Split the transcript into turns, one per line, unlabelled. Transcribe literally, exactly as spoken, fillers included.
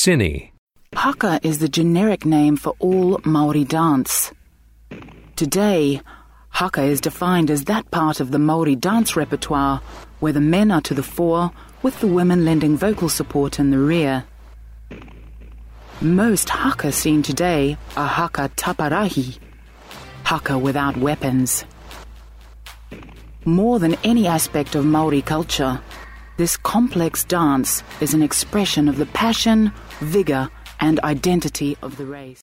Cine.
Haka is the generic name for all Māori dance. Today, haka is defined as that part of the Māori dance repertoire where the men are to the fore, with the women lending vocal support in the rear. Most haka seen today are haka taparahi, haka without weapons. More than any aspect of Māori culture, this complex dance is an expression of the passion, vigour and identity of the race.